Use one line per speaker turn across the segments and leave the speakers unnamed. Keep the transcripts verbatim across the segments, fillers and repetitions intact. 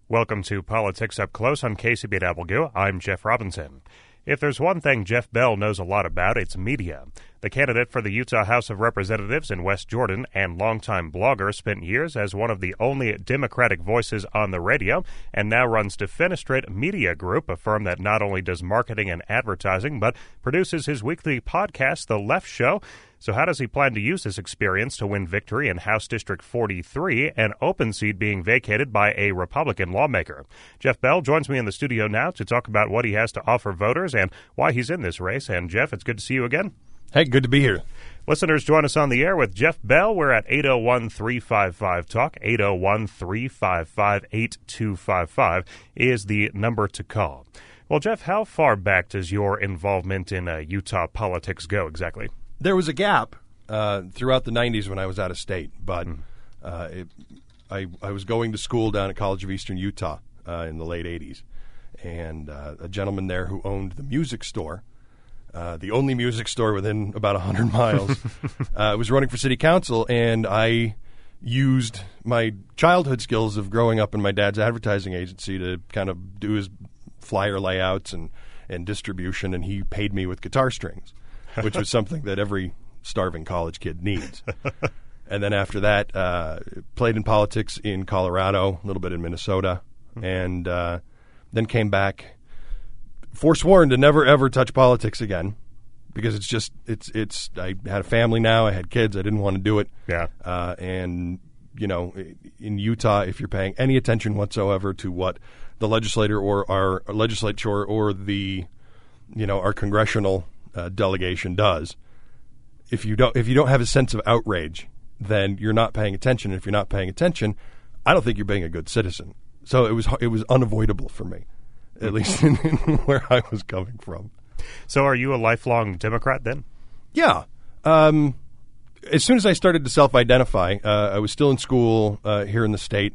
Welcome to Politics Up Close on K C B W. I'm Jeff Robinson. If there's one thing Jeff Bell knows a lot about, it's media. The candidate for the Utah House of Representatives in West Jordan and longtime blogger spent years as one of the only Democratic voices on the radio and now runs Defenestrate Media Group, a firm that not only does marketing and advertising but produces his weekly podcast, The Left Show. So how does he plan to use this experience to win victory in House District forty-three, an open seat being vacated by a Republican lawmaker? Jeff Bell joins me in the studio now to talk about what he has to offer voters and why he's in this race. And Jeff, it's good to see you again.
Hey, good to be here.
Listeners, join us on the air with Jeff Bell. We're at eight oh one, three five five, talk. eight oh one, three five five, eight two five five is the number to call. Well, Jeff, how far back does your involvement in uh, Utah politics go exactly?
There was a gap uh, throughout the nineties when I was out of state, but mm. uh, it, I, I was going to school down at College of Eastern Utah uh, in the late eighties, and uh, a gentleman there who owned the music store, uh, the only music store within about one hundred miles, uh, was running for city council, and I used my childhood skills of growing up in my dad's advertising agency to kind of do his flyer layouts and, and distribution, and he paid me with guitar strings, which was something that every starving college kid needs. And then after that, uh, played in politics in Colorado, a little bit in Minnesota, and uh, then came back, forsworn to never, ever touch politics again because it's just, it's, it's, I had a family now, I had kids, I didn't want to do it.
Yeah.
Uh, and, you know, in Utah, if you're paying any attention whatsoever to what the legislator or our, our legislature or the, you know, our congressional Uh, delegation does. If you don't, if you don't have a sense of outrage, then you're not paying attention. And if you're not paying attention, I don't think you're being a good citizen. So it was it was unavoidable for me, at least in, in where I was coming from.
So, are you a lifelong Democrat then?
Yeah. Um, as soon as I started to self-identify, uh, I was still in school uh, here in the state,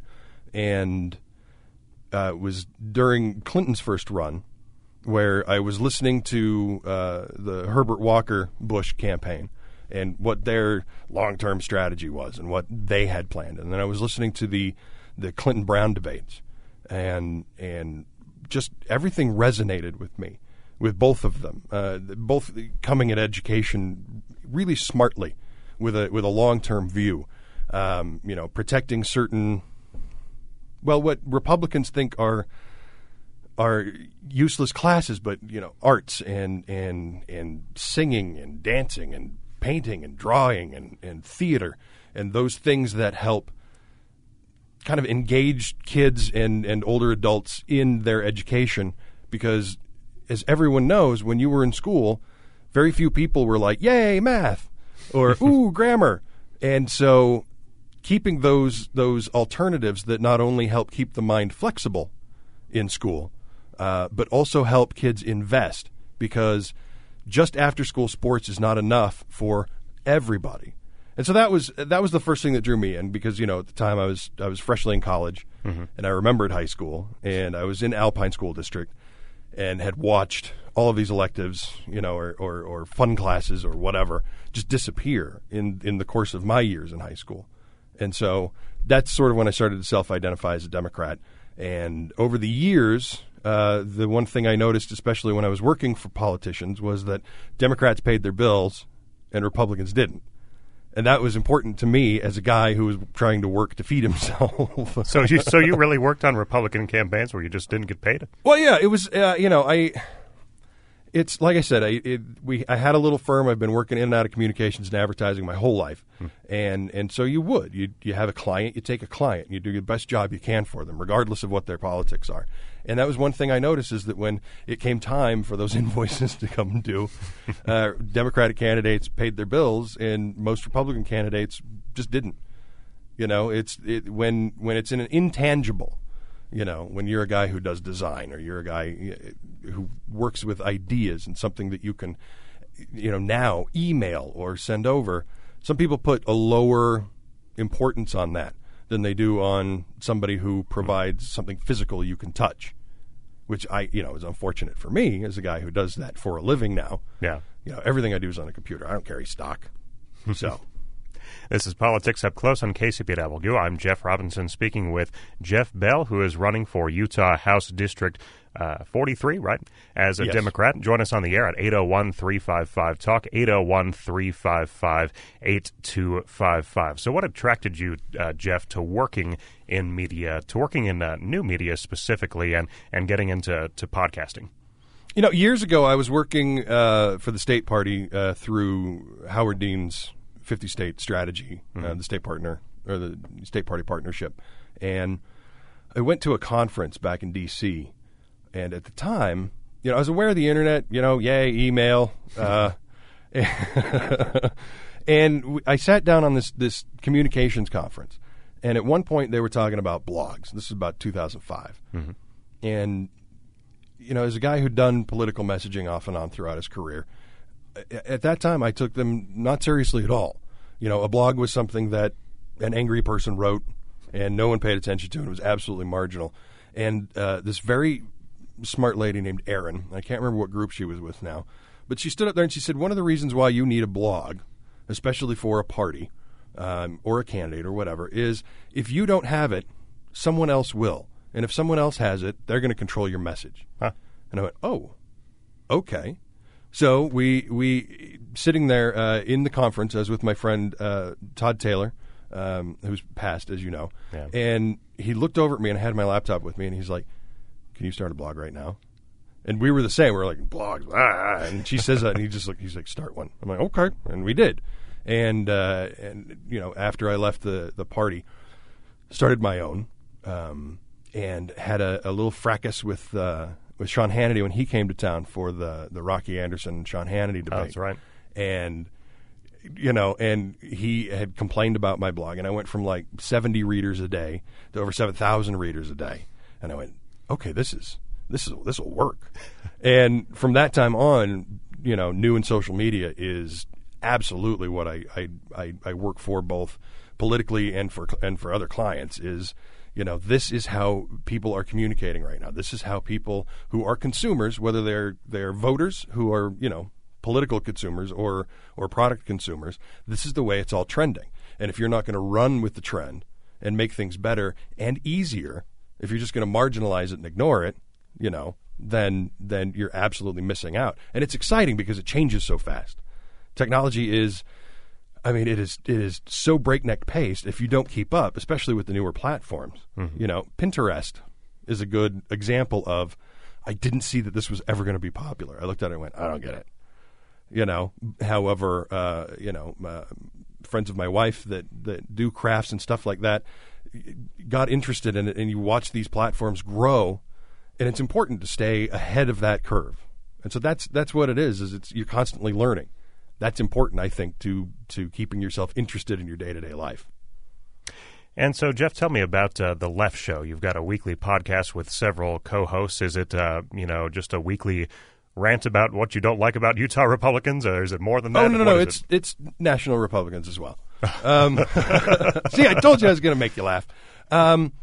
and uh, it was during Clinton's first run, where I was listening to uh, the Herbert Walker Bush campaign and what their long-term strategy was and what they had planned. And then I was listening to the the Clinton-Brown debates, and and just everything resonated with me, with both of them, uh, both coming at education really smartly with a with a long-term view, um, you know, protecting certain, well, what Republicans think are are useless classes, but, you know, arts and and and singing and dancing and painting and drawing and, and theater and those things that help kind of engage kids and, and older adults in their education. Because as everyone knows, when you were in school, very few people were like, yay, math, or ooh, grammar. And so keeping those those alternatives that not only help keep the mind flexible in school, Uh, but also help kids invest, because just after-school sports is not enough for everybody. And so that was that was the first thing that drew me in, because, you know, at the time I was I was freshly in college, mm-hmm. and I remembered high school, and I was in Alpine School District and had watched all of these electives, you know, or, or, or fun classes or whatever just disappear in, in the course of my years in high school. And so that's sort of when I started to self-identify as a Democrat. And over the years, Uh, the one thing I noticed, especially when I was working for politicians, was that Democrats paid their bills and Republicans didn't. And that was important to me as a guy who was trying to work to feed himself.
so you so you really worked on Republican campaigns where you just didn't get paid?
Well, yeah, it was, uh, you know, I... It's like I said, I it, we I had a little firm. I've been working in and out of communications and advertising my whole life, hmm. and and so you would you you have a client, you take a client, you do your best job you can for them, regardless of what their politics are. And that was one thing I noticed, is that when it came time for those invoices to come due, uh, Democratic candidates paid their bills, and most Republican candidates just didn't. You know, it's it, when when it's in an intangible. You know, when you're a guy who does design, or you're a guy who works with ideas and something that you can, you know, now email or send over, some people put a lower importance on that than they do on somebody who provides something physical you can touch, which I, you know, is unfortunate for me as a guy who does that for a living now.
Yeah.
You know, everything I do is on a computer. I don't carry stock. So.
This is Politics Up Close on K C B W. I'm Jeff Robinson speaking with Jeff Bell, who is running for Utah House District uh, forty-three, right, as a
yes.
Democrat. Join us on the air at eight oh one, three five five, talk, eight oh one, three five five, eight two five five. So what attracted you, uh, Jeff, to working in media, to working in uh, new media specifically, and, and getting into to podcasting?
You know, years ago, I was working uh, for the state party uh, through Howard Dean's fifty-state strategy, mm-hmm. uh, the state partner or the state party partnership, and I went to a conference back in D C. And at the time, you know, I was aware of the internet. You know, yay, email, uh, and w- I sat down on this this communications conference, and at one point they were talking about blogs. This is about two thousand five, mm-hmm. and you know, as a guy who'd done political messaging off and on throughout his career, at that time I took them not seriously at all. You know, a blog was something that an angry person wrote and no one paid attention to, and it was absolutely marginal. And uh, this very smart lady named Erin, I can't remember what group she was with now, but she stood up there and she said, one of the reasons why you need a blog, especially for a party um, or a candidate or whatever, is if you don't have it, someone else will. And if someone else has it, they're going to control your message. Huh. And I went, oh, okay. So we we sitting there uh, in the conference, I was with my friend uh, Todd Taylor, um, who's passed, as you know. Yeah. And he looked over at me, and I had my laptop with me, and he's like, can you start a blog right now? And we were the same. We were like, blogs. Ah. And she says that, and he just like, he's like, start one. I'm like, okay. And we did. And, uh, and you know, after I left the, the party, started my own. Um and had a, a little fracas with uh, with Sean Hannity when he came to town for the, the Rocky Anderson and Sean Hannity debate.
Oh, that's right.
And, you know, and he had complained about my blog, and I went from like seventy readers a day to over seven thousand readers a day. And I went, okay, this is this is this will work. And from that time on, you know, new in social media is absolutely what I I, I, I work for, both politically and for and for other clients. Is You know, this is how people are communicating right now. This is how people who are consumers, whether they're they're voters who are, you know, political consumers or or product consumers, this is the way it's all trending. And if you're not going to run with the trend and make things better and easier, if you're just going to marginalize it and ignore it, you know, then then you're absolutely missing out. And it's exciting because it changes so fast. Technology is I mean, it is it is so breakneck paced. If you don't keep up, especially with the newer platforms, mm-hmm. you know, Pinterest is a good example of. I didn't see that this was ever going to be popular. I looked at it and went, I don't get it. You know, however, uh, you know, uh, friends of my wife that that do crafts and stuff like that got interested in it, and you watch these platforms grow, and it's important to stay ahead of that curve. And so that's that's what it is. Is it's you're constantly learning. That's important, I think, to to keeping yourself interested in your day-to-day life.
And so, Jeff, tell me about uh, The Left Show. You've got a weekly podcast with several co-hosts. Is it, uh, you know, just a weekly rant about what you don't like about Utah Republicans, or is it more than that?
Oh, no, no, no. It's, it? it's national Republicans as well. Um, see, I told you I was going to make you laugh. Um,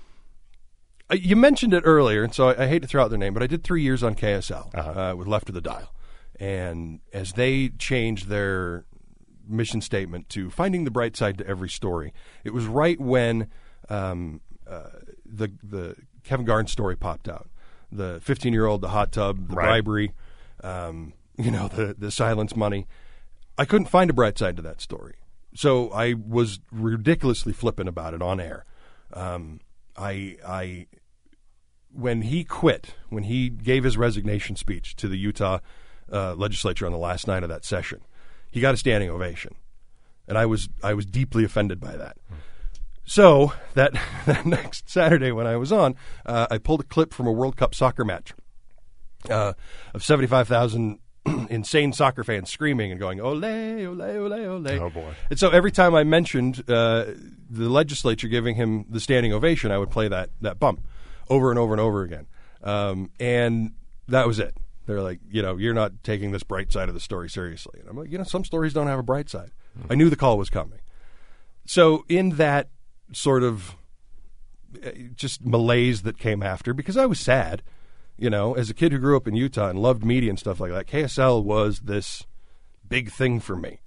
you mentioned it earlier, and so I, I hate to throw out their name, but I did three years on K S L uh-huh. uh, with Left of the Dial. And as they changed their mission statement to finding the bright side to every story, it was right when um, uh, the the Kevin Garn story popped out. The fifteen-year-old, the hot tub, the right. bribery, um, you know, the, the silence money. I couldn't find a bright side to that story. So I was ridiculously flippant about it on air. Um, I, I, when he quit, when he gave his resignation speech to the Utah Uh, legislature on the last night of that session, he got a standing ovation, and I was I was deeply offended by that. Hmm. So that, that next Saturday when I was on, uh, I pulled a clip from a World Cup soccer match uh, of seventy-five thousand insane soccer fans screaming and going ole ole ole ole.
Oh boy!
And so every time I mentioned uh, the legislature giving him the standing ovation, I would play that that bump over and over and over again, um, and that was it. They're like, you know, you're not taking this bright side of the story seriously. And I'm like, you know, some stories don't have a bright side. Mm-hmm. I knew the call was coming. So in that sort of just malaise that came after, because I was sad, you know, as a kid who grew up in Utah and loved media and stuff like that, K S L was this big thing for me.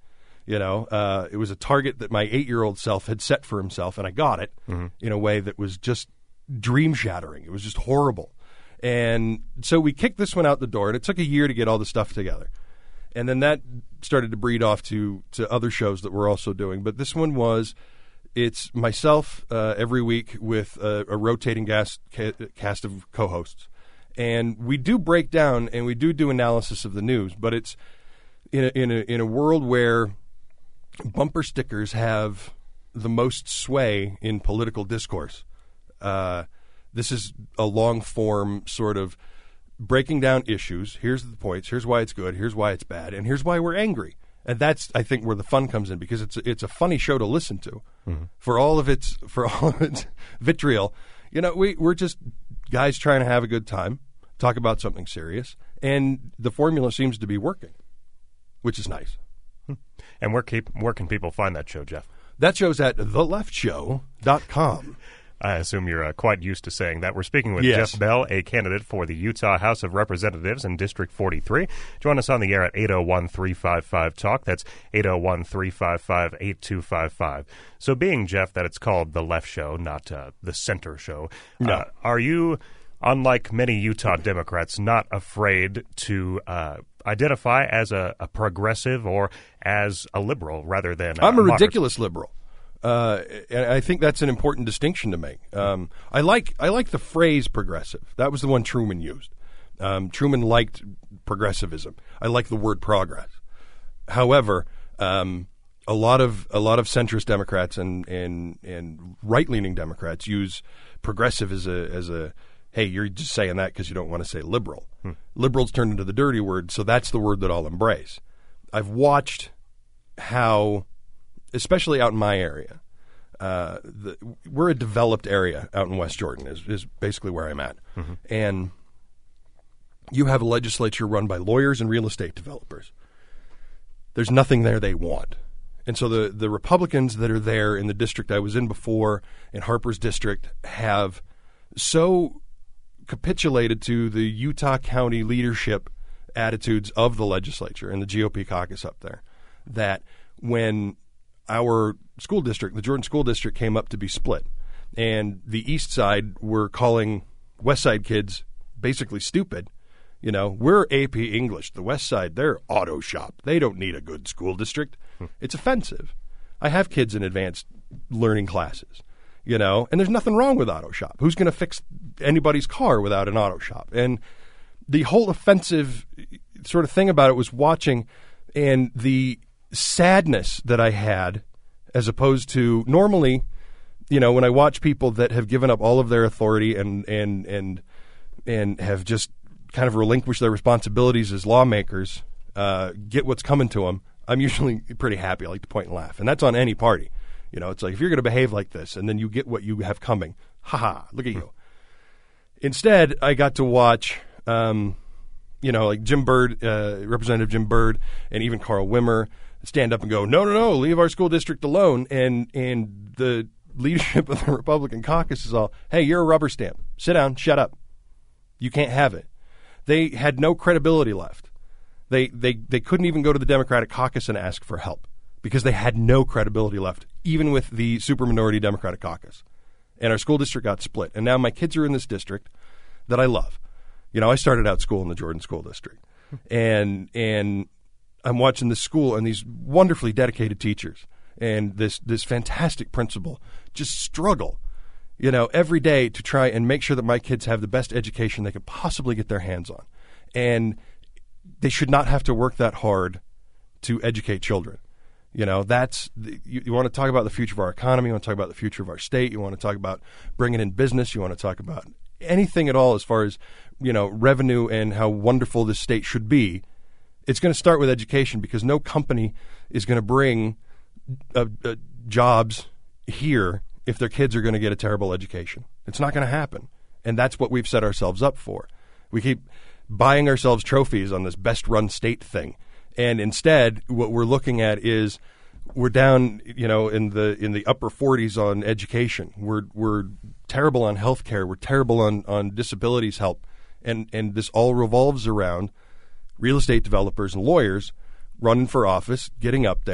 You know, uh, it was a target that my eight-year-old self had set for himself, and I got it mm-hmm. in a way that was just dream-shattering. It was just horrible. And so we kicked this one out the door, and it took a year to get all the stuff together. And then that started to breed off to, to other shows that we're also doing. But this one was, it's myself uh, every week with a, a rotating gas, ca- cast of co-hosts. And we do break down and we do do analysis of the news, but it's in a, in a, in a world where bumper stickers have the most sway in political discourse. Uh, this is a long-form sort of breaking down issues. Here's the points. Here's why it's good. Here's why it's bad. And here's why we're angry. And that's, I think, where the fun comes in, because it's a, it's a funny show to listen to. Mm-hmm. For all of its for all of its vitriol. You know, we we're just guys trying to have a good time, talk about something serious, and the formula seems to be working, which is nice.
And where keep where can people find that show, Jeff?
That show's at the left show dot com.
I assume you're uh, quite used to saying that. We're speaking with
yes.
Jeff Bell, a candidate for the Utah House of Representatives in District forty-three. Join us on the air at eight oh one, three five five, talk. That's eight oh one, three five five, eight two five five. So being, Jeff, that it's called The Left Show, not uh, The Center Show,
no.
uh, are you, unlike many Utah Democrats, not afraid to uh, identify as a, a progressive or as a liberal rather than uh,
I'm a
moderate?
ridiculous liberal. Uh, and I think that's an important distinction to make. Um, I like I like the phrase progressive. That was the one Truman used. Um, Truman liked progressivism. I like the word progress. However, um, a lot of a lot of centrist Democrats and and, and right leaning Democrats use progressive as a as a hey, you're just saying that because you don't want to say liberal. Hmm. Liberals turned into the dirty word, so that's the word that I'll embrace. I've watched how, especially out in my area, uh, the, we're a developed area out in West Jordan is, is basically where I'm at. Mm-hmm. And you have a legislature run by lawyers and real estate developers. There's nothing there they want. And so the, the Republicans that are there in the district I was in before, in Harper's district, have so capitulated to the Utah County leadership attitudes of the legislature and the G O P caucus up there that when our school district, the Jordan School District, came up to be split, and the east side were calling west side kids basically stupid. You know, we're A P English. The west side, they're auto shop. They don't need a good school district. Hmm. It's offensive. I have kids in advanced learning classes, you know, and there's nothing wrong with auto shop. Who's going to fix anybody's car without an auto shop? And the whole offensive sort of thing about it was watching, and the sadness that I had, as opposed to normally, you know, when I watch people that have given up all of their authority and and and and have just kind of relinquished their responsibilities as lawmakers, uh, get what's coming to them, I'm usually pretty happy. I like to point and laugh, and that's on any party. You know, it's like if you're going to behave like this and then you get what you have coming, haha, look at you. Instead, I got to watch, um, you know, like Jim Byrd, uh, Representative Jim Byrd, and even Carl Wimmer stand up and go, no, no, no, leave our school district alone. And and the leadership of the Republican caucus is all, hey, you're a rubber stamp. Sit down, shut up. You can't have it. They had no credibility left. They they they couldn't even go to the Democratic caucus and ask for help because they had no credibility left, even with the superminority Democratic caucus. And our school district got split. And now my kids are in this district that I love. You know, I started out school in the Jordan School District. And and I'm watching this school and these wonderfully dedicated teachers and this this fantastic principal just struggle, you know, every day to try and make sure that my kids have the best education they could possibly get their hands on. And they should not have to work that hard to educate children. You know, that's you, you want to talk about the future of our economy. You want to talk about the future of our state. You want to talk about bringing in business. You want to talk about anything at all as far as, you know, revenue and how wonderful this state should be. It's going to start with education because no company is going to bring uh, uh, jobs here if their kids are going to get a terrible education. It's not going to happen. And that's what we've set ourselves up for. We keep buying ourselves trophies on this best run state thing. And instead, what we're looking at is we're down, you know, in the in the upper forties on education. We're we're terrible on health care. We're terrible on, on disabilities help. And and this all revolves around real estate developers and lawyers running for office, getting up there,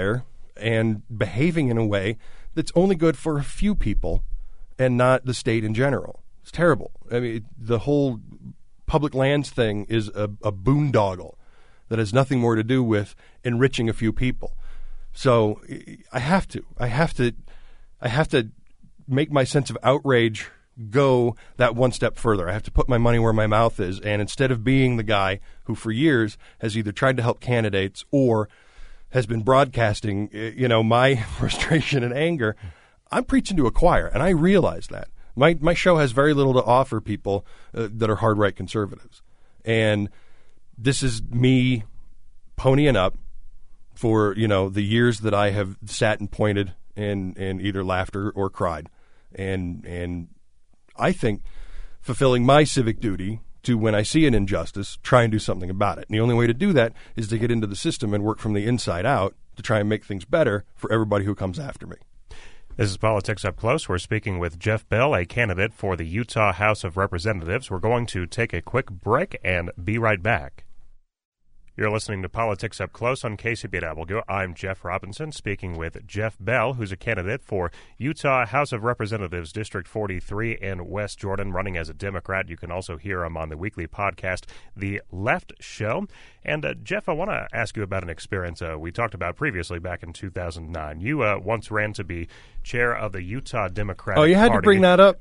and behaving in a way that's only good for a few people and not the state in general. It's terrible. I mean, the whole public lands thing is a, a boondoggle that has nothing more to do with enriching a few people. So I have to, I have to, I have to make my sense of outrage go that one step further. I have to put my money where my mouth is, and instead of being the guy who for years has either tried to help candidates or has been broadcasting, you know, my frustration and anger, I'm preaching to a choir, and I realize that. My my show has very little to offer people uh, that are hard right conservatives, and this is me ponying up for, you know, the years that I have sat and pointed and and either laughed or, or cried, and and I think fulfilling my civic duty to, when I see an injustice, try and do something about it. And the only way to do that is to get into the system and work from the inside out to try and make things better for everybody who comes after me.
This is Politics Up Close. We're speaking with Jeff Bell, a candidate for the Utah House of Representatives. We're going to take a quick break and be right back. You're listening to Politics Up Close on K C B at Abilgoo. I'm Jeff Robinson, speaking with Jeff Bell, who's a candidate for Utah House of Representatives, District forty-three in West Jordan, running as a Democrat. You can also hear him on the weekly podcast, The Left Show. And, uh, Jeff, I want to ask you about an experience uh, we talked about previously back in two thousand nine. You uh, once ran to be chair of the Utah Democratic Party.
Oh, you had
Party.
to bring that up?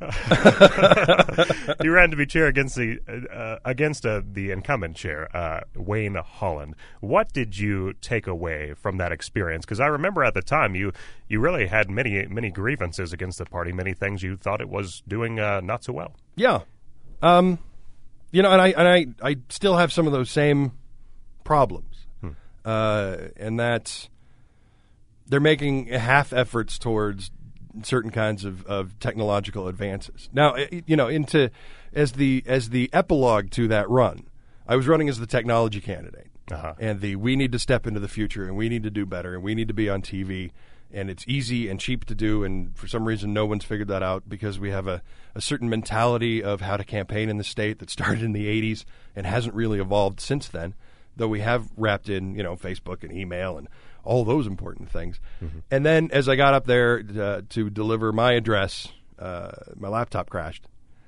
You ran to be chair against the uh, against uh, the incumbent chair, uh, Wayne Holland. What did you take away from that experience? Because I remember at the time you you really had many many grievances against the party, many things you thought it was doing uh, not so well.
Yeah, um, you know, and I and I, I still have some of those same problems, hmm. uh, and that's they're making half efforts towards certain kinds of, of technological advances. Now, you know, into as the as the epilogue to that run, I was running as the technology candidate. Uh-huh. And the we need to step into the future, and we need to do better, and we need to be on T V, and it's easy and cheap to do, and for some reason no one's figured that out because we have a, a certain mentality of how to campaign in the state that started in the eighties and hasn't really evolved since then, though we have wrapped in, you know, Facebook and email and all those important things. Mm-hmm. And then as I got up there uh, to deliver my address, uh, my laptop crashed.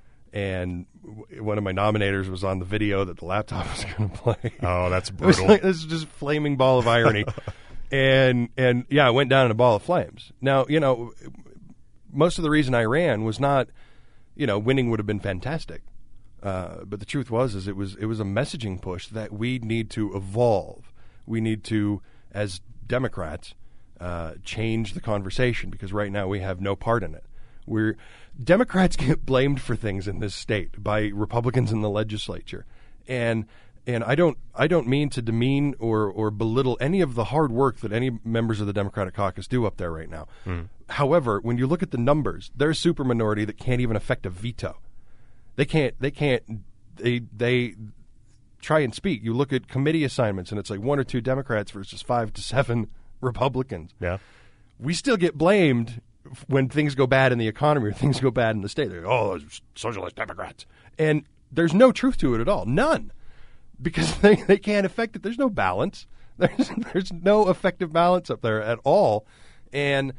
And w- one of my nominators was on the video that the laptop was going to play.
Oh, that's brutal.
Like, this is just a flaming ball of irony. and, and yeah, it went down in a ball of flames. Now, you know, most of the reason I ran was not, you know, winning would have been fantastic. Uh, but the truth was, is it was, it was a messaging push that we need to evolve. We need to, as Democrats, uh, change the conversation because right now we have no part in it. We're Democrats get blamed for things in this state by Republicans in the legislature, and and I don't I don't mean to demean or or belittle any of the hard work that any members of the Democratic caucus do up there right now. Mm. However, when you look at the numbers, they're a super minority that can't even affect a veto. They can't they can't they they try and speak. You look at committee assignments, and it's like one or two Democrats versus five to seven Republicans.
Yeah,
we still get blamed when things go bad in the economy or things go bad in the state. They're like, oh, those socialist Democrats. And there's no truth to it at all. None. Because they, they can't affect it. There's no balance. There's, there's no effective balance up there at all. And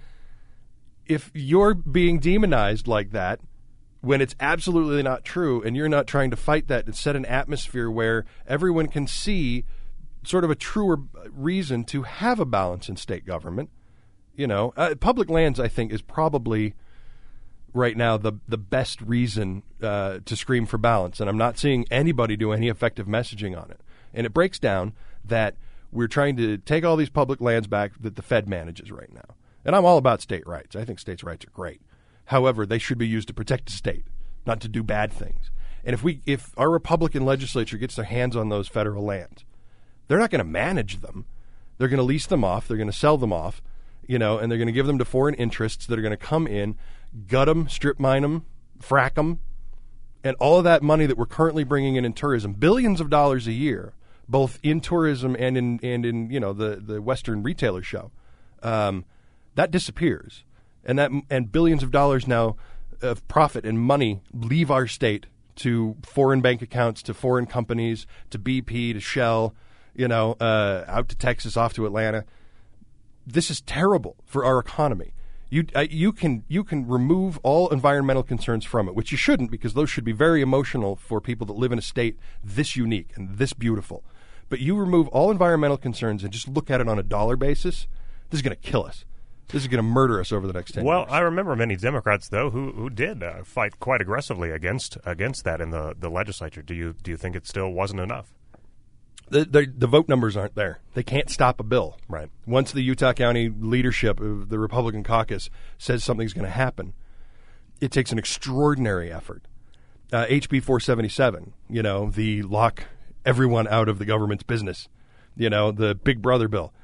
if you're being demonized like that, when it's absolutely not true, and you're not trying to fight that and set an atmosphere where everyone can see sort of a truer reason to have a balance in state government, you know, uh, public lands, I think, is probably right now the the best reason uh, to scream for balance. And I'm not seeing anybody do any effective messaging on it. And it breaks down that we're trying to take all these public lands back that the Fed manages right now. And I'm all about state rights. I think states' rights are great. However, they should be used to protect the state, not to do bad things. And if we if our Republican legislature gets their hands on those federal lands, they're not going to manage them. They're going to lease them off. They're going to sell them off. You know, and they're going to give them to foreign interests that are going to come in, gut them, strip mine them, frack them, and all of that money that we're currently bringing in in tourism, billions of dollars a year, both in tourism and in and in you know the the Western retailer show, um, that disappears, and that and billions of dollars now of profit and money leave our state to foreign bank accounts, to foreign companies, to B P, to Shell, you know, uh, out to Texas, off to Atlanta. this is terrible for our economy. You uh, you can you can remove all environmental concerns from it, which you shouldn't, because those should be very emotional for people that live in a state this unique and this beautiful. But you remove all environmental concerns and just look at it on a dollar basis, this is going to kill us. This is going to murder us over the next ten
well,
years.
Well, I remember many Democrats, though, who who did uh, fight quite aggressively against against that in the, the legislature. Do you do you think it still wasn't enough?
The, the the vote numbers aren't there. They can't stop a bill.
Right.
Once the Utah County leadership of the Republican caucus says something's going to happen, it takes an extraordinary effort. Uh, H B four seventy-seven, you know, the lock everyone out of the government's business, you know, the Big Brother bill.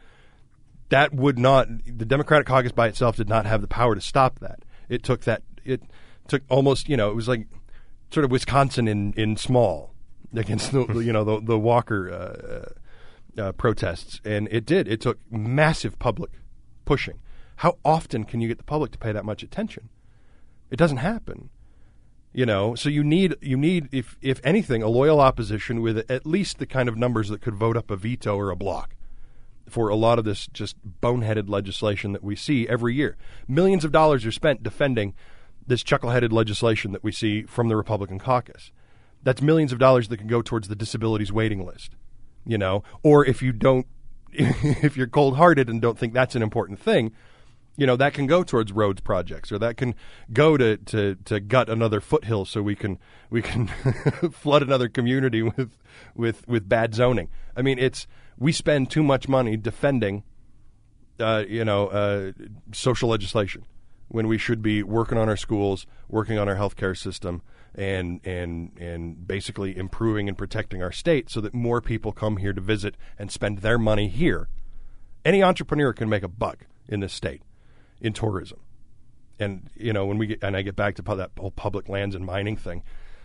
That would not, the Democratic caucus by itself did not have the power to stop that. It took that, it took almost, you know, it was like sort of Wisconsin in, in small against the, you know, the, the Walker uh, uh, protests. And it did. It took massive public pushing. How often can you get the public to pay that much attention? It doesn't happen. You know, so you need, you need if, if anything, a loyal opposition with at least the kind of numbers that could vote up a veto or a block for a lot of this just boneheaded legislation that we see every year. Millions of dollars are spent defending this chuckleheaded legislation that we see from the Republican caucus. That's millions of dollars that can go towards the disabilities waiting list, you know, or if you don't, if you're cold-hearted and don't think that's an important thing, you know, that can go towards roads projects, or that can go to, to, to gut another foothill so we can we can flood another community with with with bad zoning. I mean, it's we spend too much money defending, uh, you know, uh, social legislation when we should be working on our schools, working on our healthcare system, and and and basically improving and protecting our state so that more people come here to visit and spend their money here. Any entrepreneur can make a buck in this state in tourism. And, you know, when we get, and I get back to pu- that whole public lands and mining thing,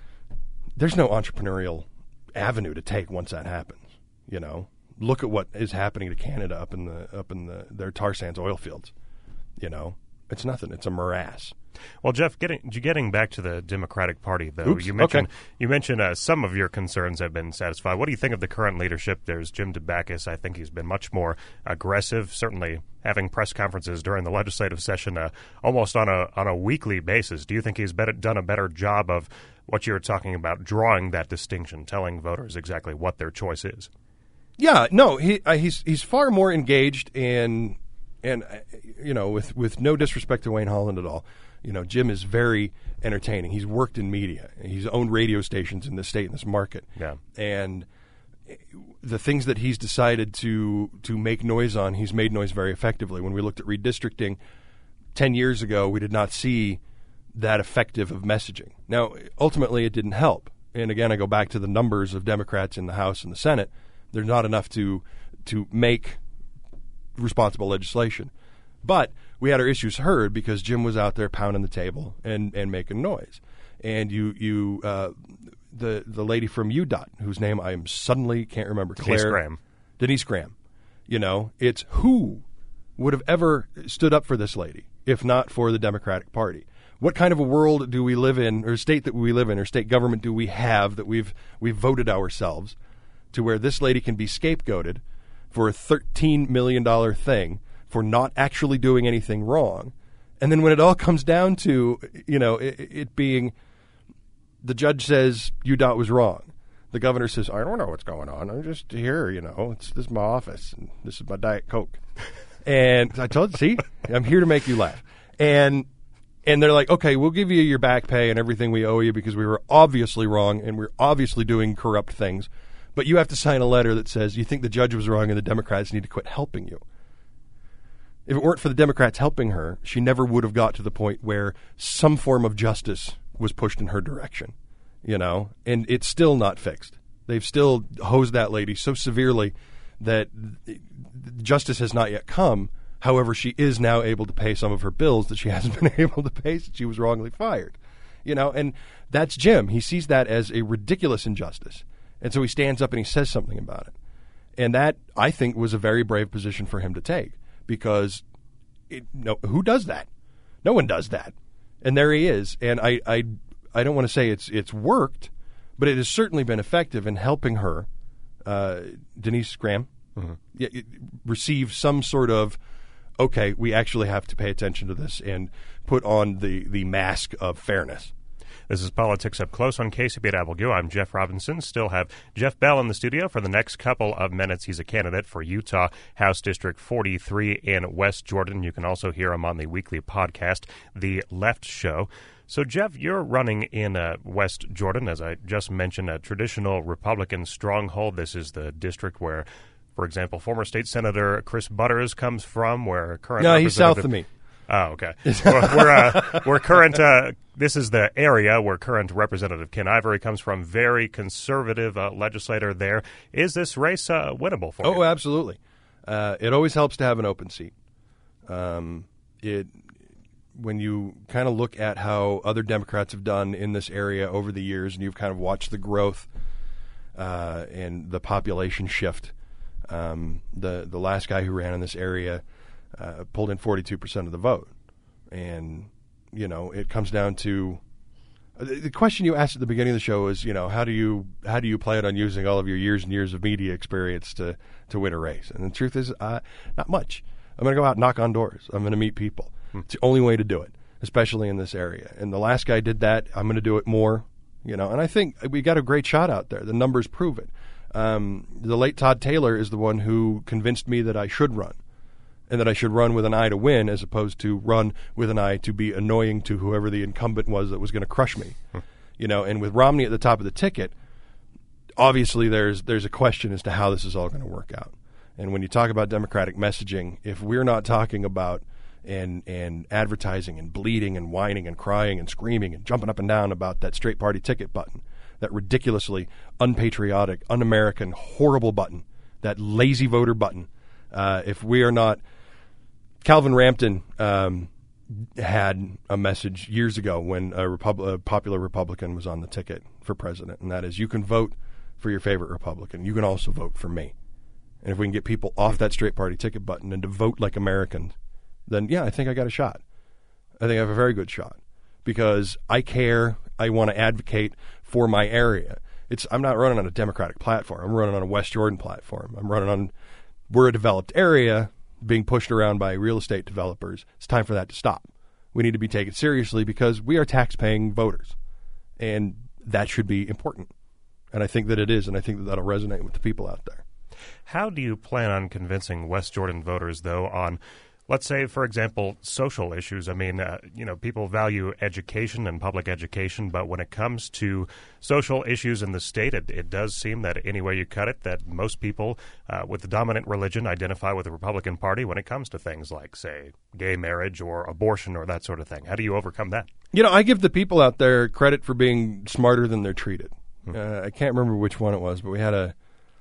there's no entrepreneurial avenue to take once that happens. You know, look at what is happening to Canada up in the, up in the, their tar sands oil fields. You know, it's nothing. It's a morass.
Well, Jeff, getting getting back to the Democratic Party, though,
Oops,
you mentioned
okay.
you mentioned uh, some of your concerns have been satisfied. What do you think of the current leadership? There's Jim DeBacchus. I think he's been much more aggressive, certainly having press conferences during the legislative session uh, almost on a on a weekly basis. Do you think he's better, done a better job of what you were talking about, drawing that distinction, telling voters exactly what their choice is?
Yeah, no, he uh, he's he's far more engaged in, and uh, you know, with with no disrespect to Wayne Holland at all. You know, Jim is very entertaining. He's worked in media. He's owned radio stations in this state, in this market.
Yeah.
And the things that he's decided to to make noise on, he's made noise very effectively. When we looked at redistricting ten years ago, we did not see that effective of messaging. Now, ultimately, it didn't help. And again, I go back to the numbers of Democrats in the House and the Senate. There's not enough to to make responsible legislation. But we had our issues heard because Jim was out there pounding the table and, and making noise. And you you uh, the the lady from U D O T, whose name I am suddenly can't remember,
Denise
Claire
Graham.
Denise Graham. You know, it's who would have ever stood up for this lady if not for the Democratic Party? What kind of a world do we live in, or state that we live in, or state government do we have that we've we've voted ourselves to where this lady can be scapegoated for a thirteen million dollars thing for not actually doing anything wrong? And then when it all comes down to, you know, it, it being the judge says U D O T was wrong. The governor says, I don't know what's going on. I'm just here, you know. It's this is my office, and this is my Diet Coke. And I told you, see, I'm here to make you laugh. And and they're like, okay, we'll give you your back pay and everything we owe you because we were obviously wrong and we're obviously doing corrupt things. But you have to sign a letter that says you think the judge was wrong and the Democrats need to quit helping you. If it weren't for the Democrats helping her, she never would have got to the point where some form of justice was pushed in her direction, you know, and it's still not fixed. They've still hosed that lady so severely that justice has not yet come. However, she is now able to pay some of her bills that she hasn't been able to pay since she was wrongly fired, you know, and that's Jim. He sees that as a ridiculous injustice. And so he stands up and he says something about it. And that, I think, was a very brave position for him to take. Because it, no, who does that? No one does that. And there he is. And I, I, I don't want to say it's it's worked, but it has certainly been effective in helping her, uh, Denise Graham, mm-hmm. receive some sort of okay, we actually have to pay attention to this and put on the, the mask of fairness.
This is Politics Up Close on K C B at Abilgoo. I'm Jeff Robinson. Still have Jeff Bell in the studio for the next couple of minutes. He's a candidate for Utah House District forty-three in West Jordan. You can also hear him on the weekly podcast, The Left Show. So, Jeff, you're running in uh, West Jordan, as I just mentioned, a traditional Republican stronghold. This is the district where, for example, former State Senator Chris Butters comes from, where current
No, he's south of me.
Oh, okay. we're, we're, uh, we're current. Uh, this is the area where current Representative Ken Ivory comes from. Very conservative uh, legislator there. Is this race uh, winnable for
oh,
you?
Oh, absolutely. Uh, it always helps to have an open seat. Um, it when you kind of look at how other Democrats have done in this area over the years, and you've kind of watched the growth uh, and the population shift. Um, the the last guy who ran in this area Uh, pulled in forty-two percent of the vote. And, you know, it comes down to uh, the, the question you asked at the beginning of the show is, you know, how do you how do you plan on using all of your years and years of media experience to, to win a race? And the truth is, uh, not much. I'm going to go out and knock on doors. I'm going to meet people. Hmm. It's the only way to do it, especially in this area. And the last guy did that. I'm going to do it more, you know. And I think we got a great shot out there. The numbers prove it. Um, the late Todd Taylor is the one who convinced me that I should run. And that I should run with an eye to win as opposed to run with an eye to be annoying to whoever the incumbent was that was going to crush me. Hmm. You know, and with Romney at the top of the ticket, obviously there's there's a question as to how this is all going to work out. And when you talk about Democratic messaging, if we're not talking about and and advertising and bleeding and whining and crying and screaming and jumping up and down about that straight party ticket button, that ridiculously unpatriotic, un-American, horrible button, that lazy voter button, uh, if we are not Calvin Rampton um, had a message years ago when a, Repub- a popular Republican was on the ticket for president, and that is you can vote for your favorite Republican. You can also vote for me. And if we can get people off that straight party ticket button and to vote like Americans, then, yeah, I think I got a shot. I think I have a very good shot because I care. I want to advocate for my area. It's I'm not running on a Democratic platform. I'm running on a West Jordan platform. I'm running on we're a developed area being pushed around by real estate developers. It's time for that to stop. We need to be taken seriously because we are tax-paying voters, and that should be important. And I think that it is, and I think that that'll resonate with the people out there.
How do you plan on convincing West Jordan voters, though, on, let's say, for example, social issues? I mean, uh, you know, people value education and public education, but when it comes to social issues in the state, it, it does seem that any way you cut it, that most people uh, with the dominant religion identify with the Republican Party when it comes to things like, say, gay marriage or abortion or that sort of thing. How do you overcome that?
You know, I give the people out there credit for being smarter than they're treated. Hmm. Uh, I can't remember which one it was, but we had a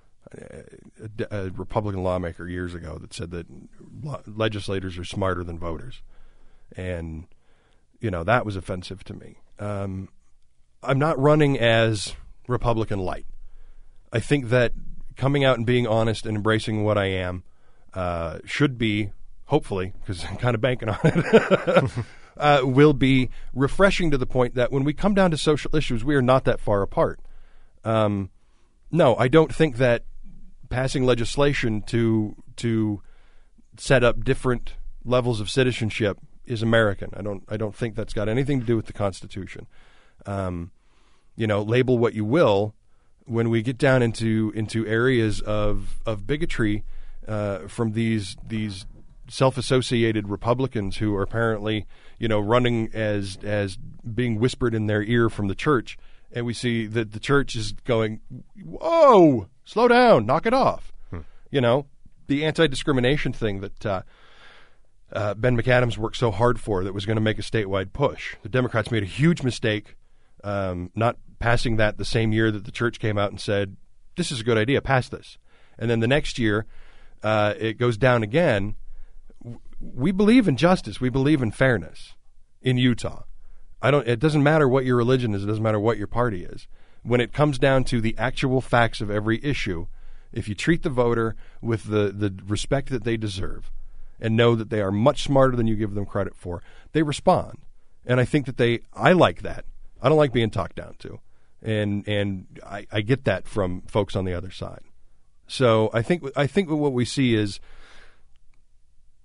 A, a Republican lawmaker years ago that said that lo- legislators are smarter than voters. And, you know, that was offensive to me. Um, I'm not running as Republican light. I think that coming out and being honest and embracing what I am uh, should be, hopefully, because I'm kind of banking on it, uh, will be refreshing to the point that when we come down to social issues, we are not that far apart. Um, no, I don't think that passing legislation to to set up different levels of citizenship is American. I don't I don't think that's got anything to do with the Constitution. Um, you know, label what you will. When we get down into into areas of of bigotry uh, from these these self-associated Republicans who are apparently, you know, running as as being whispered in their ear from the church, and we see that the church is going, whoa, slow down, knock it off. Hmm. You know, the anti-discrimination thing that uh, uh, Ben McAdams worked so hard for that was going to make a statewide push. The Democrats made a huge mistake um, not passing that the same year that the church came out and said, this is a good idea, pass this. And then the next year, uh, it goes down again. We believe in justice. We believe in fairness in Utah. I don't. It doesn't matter what your religion is. It doesn't matter what your party is. When it comes down to the actual facts of every issue, if you treat the voter with the, the respect that they deserve and know that they are much smarter than you give them credit for, they respond. And I think that they – I like that. I don't like being talked down to. And and I, I get that from folks on the other side. So I think I think what we see is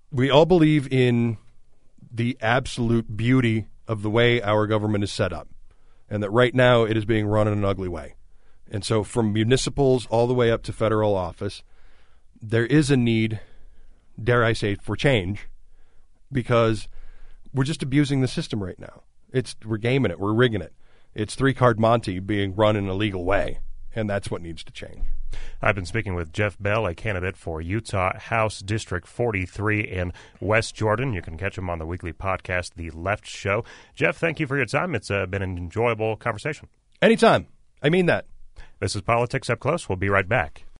we all believe in the absolute beauty of the way our government is set up, and that right now it is being run in an ugly way. And so from municipals all the way up to federal office, there is a need, dare I say, for change, because we're just abusing the system right now. It's we're gaming it. We're rigging it. It's three-card Monte being run in a legal way, and that's what needs to change.
I've been speaking with Jeff Bell, a candidate for Utah House District forty-three in West Jordan. You can catch him on the weekly podcast, The Left Show. Jeff, thank you for your time. It's uh, been an enjoyable conversation.
Anytime. I mean that.
This is Politics Up Close. We'll be right back.